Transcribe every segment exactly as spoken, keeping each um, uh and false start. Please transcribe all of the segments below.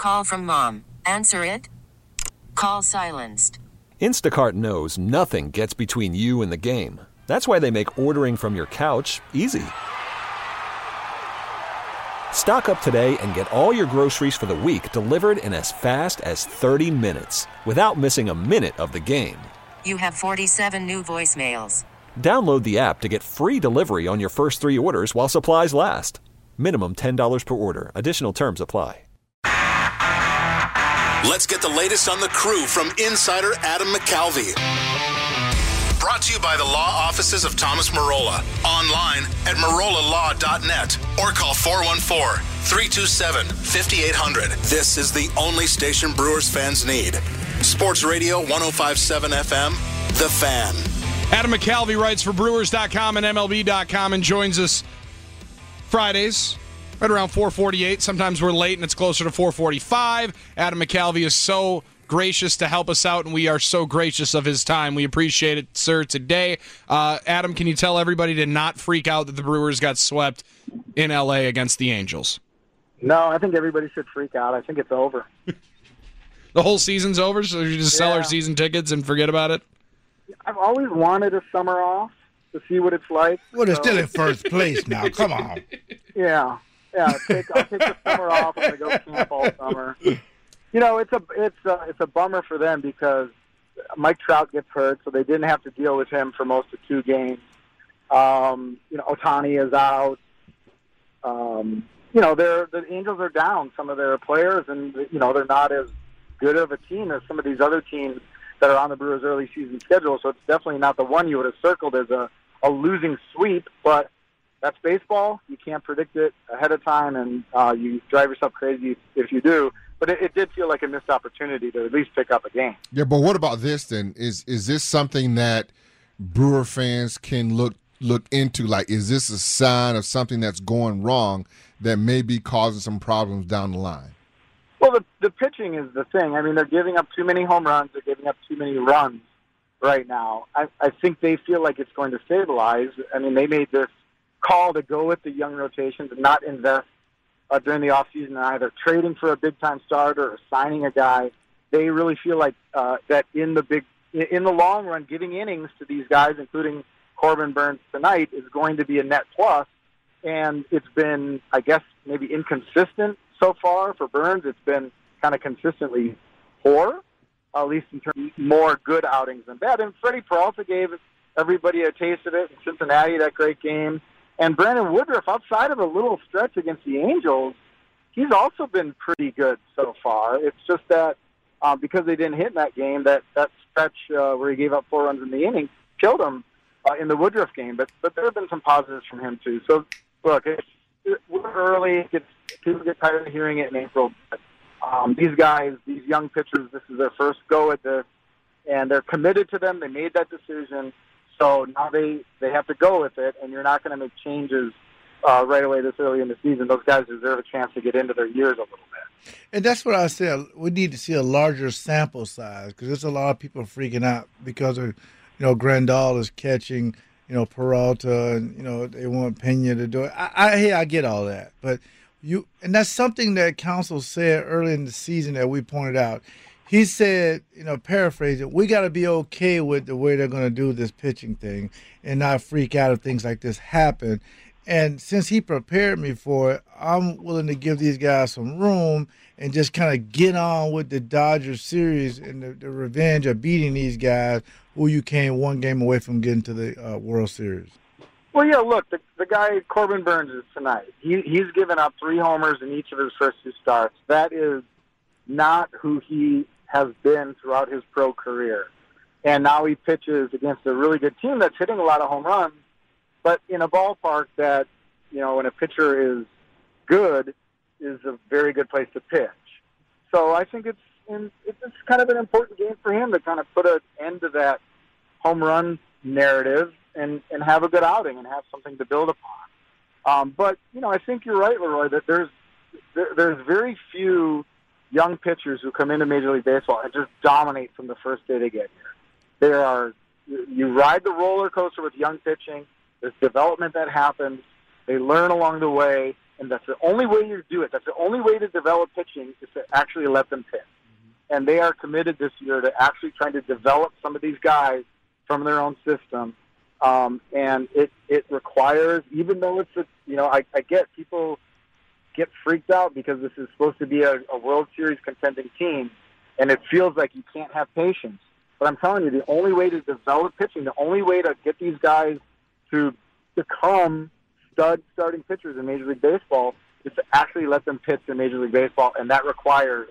Call from mom. Answer it. Call silenced. Instacart knows nothing gets between you and the game. That's why they make ordering from your couch easy. Stock up today and get all your groceries for the week delivered in as fast as thirty minutes without missing a minute of the game. You have forty-seven new voicemails. Download the app to get free delivery on your first three orders while supplies last. Minimum ten dollars per order. Additional terms apply. Let's get the latest on the crew from insider Adam McCalvy. Brought to you by the law offices of Thomas Marola. Online at marola law dot net or call four one four, three two seven, five eight zero zero. This is the only station Brewers fans need. Sports Radio one oh five point seven F M, The Fan. Adam McCalvy writes for Brewers dot com and M L B dot com and joins us Fridays right around four forty-eight. Sometimes we're late and it's closer to four forty-five. Adam McCalvy is so gracious to help us out, and we are so gracious of his time. We appreciate it, sir, today. Uh, Adam, can you tell everybody to not freak out that the Brewers got swept in L A against the Angels? No, I think everybody should freak out. I think it's over. The whole season's over, so you just sell Yeah. our season tickets and forget about it? I've always wanted a summer off to see what it's like. Well, they're so- still in first place now. Come on. Yeah, yeah. Take, I'll take the summer off. I'm gonna go camp all summer. You know, it's a it's a, it's a bummer for them because Mike Trout gets hurt, so they didn't have to deal with him for most of two games. Um, you know, Ohtani is out. Um, you know, they're the Angels are down some of their players, and you know they're not as good of a team as some of these other teams that are on the Brewers' early season schedule. So it's definitely not the one you would have circled as a, a losing sweep, but that's baseball. You can't predict it ahead of time, and uh, you drive yourself crazy if you do. But it, it did feel like a missed opportunity to at least pick up a game. Yeah, but what about this then? Is is this something that Brewer fans can look look into? Like, is this a sign of something that's going wrong that may be causing some problems down the line? Well, the, the pitching is the thing. I mean, they're giving up too many home runs. They're giving up too many runs right now. I, I think they feel like it's going to stabilize. I mean, they made this call to go with the young rotations and not invest uh, during the offseason in either trading for a big-time starter or signing a guy. They really feel like uh, that in the big, in the long run, giving innings to these guys, including Corbin Burnes tonight, is going to be a net plus. And it's been, I guess, maybe inconsistent so far for Burnes. It's been kind of consistently poor, at least in terms of more good outings than bad. And Freddie Peralta gave everybody a taste of it in Cincinnati, that great game. And Brandon Woodruff, outside of a little stretch against the Angels, he's also been pretty good so far. It's just that um, because they didn't hit in that game, that, that stretch uh, where he gave up four runs in the inning killed him uh, in the Woodruff game. But but there have been some positives from him, too. So, look, it's, it, we're early. It's, people get tired of hearing it in April. But, um, these guys, these young pitchers, this is their first go at this, and they're committed to them. They made that decision. So now they, they have to go with it, and you're not going to make changes uh, right away this early in the season. Those guys deserve a chance to get into their years a little bit. And that's what I said. We need to see a larger sample size because there's a lot of people freaking out because of, you know, Grandal is catching, you know, Peralta, and, you know, they want Pena to do it. I, I, hey, I get all that. But you, and that's something that Counsell said early in the season that we pointed out. He said, you know, paraphrasing, we got to be okay with the way they're going to do this pitching thing and not freak out if things like this happen. And since he prepared me for it, I'm willing to give these guys some room and just kind of get on with the Dodgers series and the, the revenge of beating these guys who you came one game away from getting to the uh, World Series. Well, yeah, look, the, the guy, Corbin Burnes, is tonight. He, he's given up three homers in each of his first two starts. That is not who he has been throughout his pro career. And now he pitches against a really good team that's hitting a lot of home runs, but in a ballpark that, you know, when a pitcher is good, is a very good place to pitch. So I think it's in, it's kind of an important game for him to kind of put an end to that home run narrative and, and have a good outing and have something to build upon. Um, but, you know, I think you're right, Leroy, that there's there, there's very few young pitchers who come into Major League Baseball and just dominate from the first day they get here. There are, you ride the roller coaster with young pitching. There's development that happens. They learn along the way, and that's the only way you do it. That's the only way to develop pitching is to actually let them pitch. Mm-hmm. And they are committed this year to actually trying to develop some of these guys from their own system. Um, and it, it requires, even though it's, a, you know, I, I get people get freaked out because this is supposed to be a, a World Series contending team, and it feels like you can't have patience. But I'm telling you, the only way to develop pitching, the only way to get these guys to become stud starting pitchers in Major League Baseball is to actually let them pitch in Major League Baseball, and that requires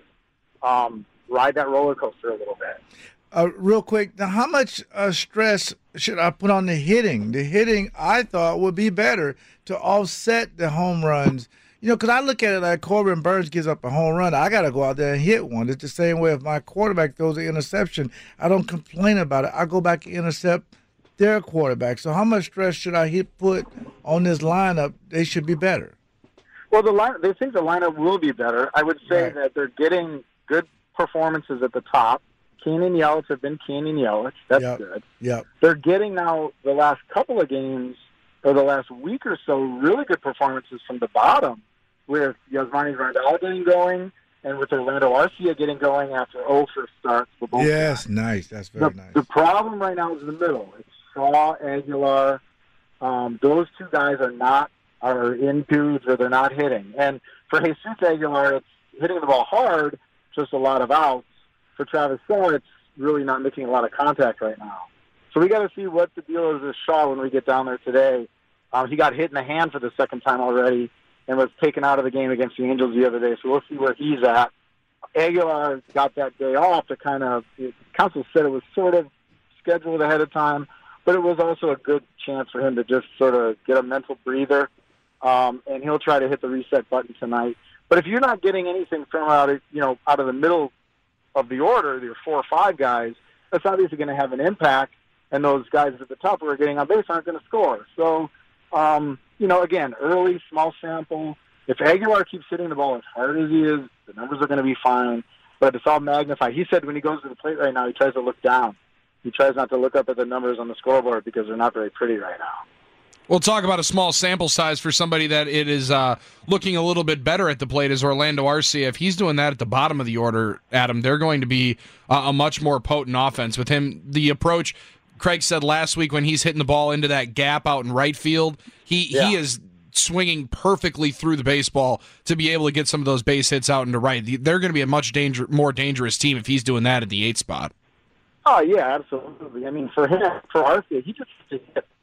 um, ride that roller coaster a little bit. Uh, real quick, now how much uh, stress should I put on the hitting? The hitting, I thought, would be better to offset the home runs. You know, because I look at it like Corbin Burns gives up a home run. I got to go out there and hit one. It's the same way if my quarterback throws an interception. I don't complain about it. I go back and intercept their quarterback. So how much stress should I hit put on this lineup? They should be better. Well, the line, they think the lineup will be better. I would say right. that they're getting good performances at the top. Kane and Yelich have been Kane and Yelich. That's yep. good. Yep. They're getting now the last couple of games or the last week or so really good performances from the bottom, with Yasmani Grandal getting going and with Orlando Arcia getting going after oh for starts for both Yes, guys. nice. That's very the, nice. The problem right now is in the middle. It's Shaw, Aguilar. Um, those two guys are not are in dudes or they're not hitting. And for Jesus Aguilar, it's hitting the ball hard, just a lot of outs. For Travis Shaw, it's really not making a lot of contact right now. So we got to see what the deal is with Shaw when we get down there today. Um, he got hit in the hand for the second time already and was taken out of the game against the Angels the other day, so we'll see where he's at. Aguilar got that day off to kind of, the council said it was sort of scheduled ahead of time, but it was also a good chance for him to just sort of get a mental breather, um, and he'll try to hit the reset button tonight. But if you're not getting anything from out of, you know, out of the middle of the order, your four or five guys, that's obviously going to have an impact, and those guys at the top who are getting on base aren't going to score. So, um, you know, again, early, small sample. If Aguilar keeps hitting the ball as hard as he is, the numbers are going to be fine, but it's all magnified. He said when he goes to the plate right now, he tries to look down. He tries not to look up at the numbers on the scoreboard because they're not very pretty right now. We'll talk about a small sample size for somebody that it is uh, looking a little bit better at the plate is Orlando Arcia. If he's doing that at the bottom of the order, Adam, they're going to be uh, a much more potent offense. With him, the approach, Craig said last week when he's hitting the ball into that gap out in right field, he, yeah. he is swinging perfectly through the baseball to be able to get some of those base hits out into right. They're going to be a much danger, more dangerous team if he's doing that at the eight spot. Oh, yeah, absolutely. I mean, for him, for Arcia, he just has to hit.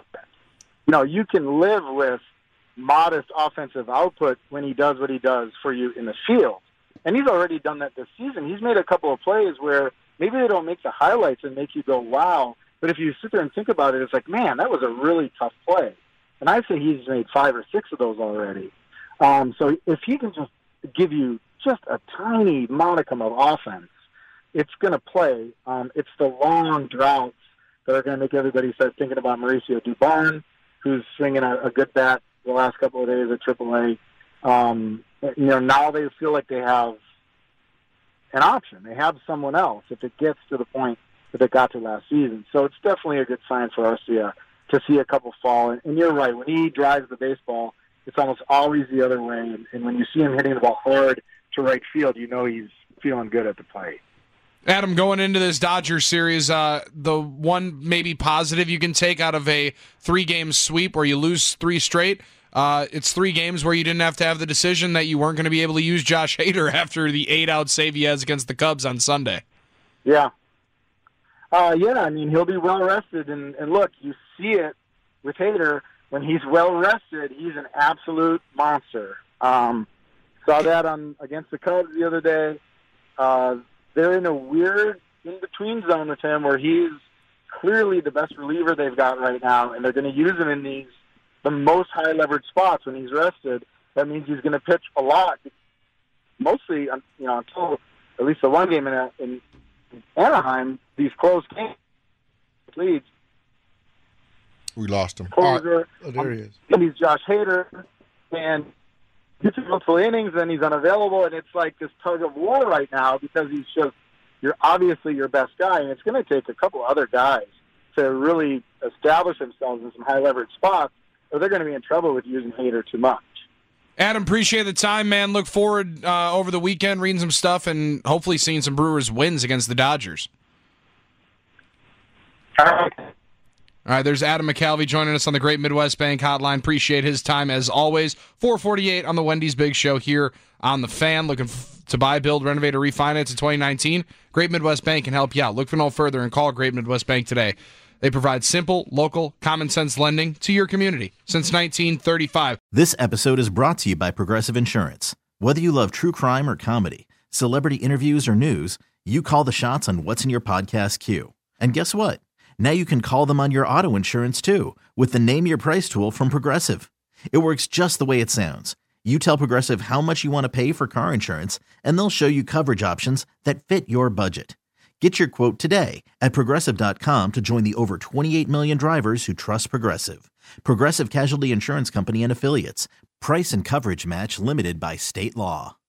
You know, you can live with modest offensive output when he does what he does for you in the field. And he's already done that this season. He's made a couple of plays where maybe they don't make the highlights and make you go, wow. But if you sit there and think about it, it's like, man, that was a really tough play. And I say he's made five or six of those already. Um, so if he can just give you just a tiny modicum of offense, it's going to play. Um, it's the long droughts that are going to make everybody start thinking about Mauricio Dubon, who's swinging a, a good bat the last couple of days at triple A. Um, you know, now they feel like they have an option. They have someone else if it gets to the point that they got to last season. So it's definitely a good sign for Arcia to see a couple fall. And, and you're right, when he drives the baseball, it's almost always the other way. And, and when you see him hitting the ball hard to right field, you know he's feeling good at the plate. Adam, going into this Dodgers series, uh, the one maybe positive you can take out of a three-game sweep where you lose three straight, uh, it's three games where you didn't have to have the decision that you weren't going to be able to use Josh Hader after the eight-out save he has against the Cubs on Sunday. Yeah. Uh, yeah, I mean, he'll be well-rested. And, and look, you see it with Hader. When he's well-rested, he's an absolute monster. Um, saw that on against the Cubs the other day. Uh They're in a weird in-between zone with him where he's clearly the best reliever they've got right now, and they're going to use him in these the most high-leverage spots when he's rested. That means he's going to pitch a lot, mostly, you know, until at least the one game in, in Anaheim, these close games leads. We lost him. Closer, oh, there he is. And he's Josh Hader, and gets multiple innings, then he's unavailable, and it's like this tug of war right now because he's just, you're obviously your best guy, and it's going to take a couple other guys to really establish themselves in some high-leverage spots, or they're going to be in trouble with using Hader too much. Adam, appreciate the time, man. Look forward uh, over the weekend reading some stuff and hopefully seeing some Brewers wins against the Dodgers. All right. All right, there's Adam McCalvy joining us on the Great Midwest Bank Hotline. Appreciate his time as always. four forty-eight on the Wendy's Big Show here on The Fan. Looking f- to buy, build, renovate, or refinance in twenty nineteen? Great Midwest Bank can help you out. Look for no further and call Great Midwest Bank today. They provide simple, local, common-sense lending to your community since nineteen thirty-five. This episode is brought to you by Progressive Insurance. Whether you love true crime or comedy, celebrity interviews or news, you call the shots on what's in your podcast queue. And guess what? Now you can call them on your auto insurance too with the Name Your Price tool from Progressive. It works just the way it sounds. You tell Progressive how much you want to pay for car insurance, and they'll show you coverage options that fit your budget. Get your quote today at Progressive dot com to join the over twenty-eight million drivers who trust Progressive. Progressive Casualty Insurance Company and Affiliates. Price and coverage match limited by state law.